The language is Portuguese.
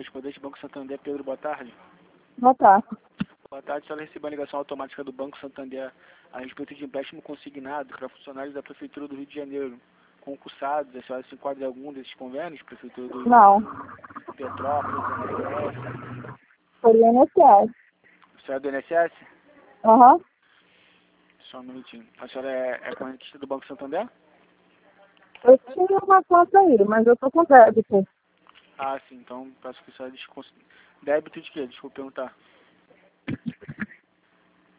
correspondente Banco Santander, Pedro, boa tarde. Boa tarde. Boa tarde, a senhora recebeu a ligação automática do Banco Santander a respeito de empréstimo consignado para funcionários da Prefeitura do Rio de Janeiro, concursados. A senhora se enquadra em algum desses convênios? Prefeitura do Rio, Não. Petrópolis, INSS? Foi o INSS. A senhora é do INSS? Aham. Só um minutinho. A senhora é correntista do Banco Santander? Eu tinha uma conta aí, mas eu tô com débito. Ah, sim. Então, peço que a senhora débito de quê? Desculpa perguntar.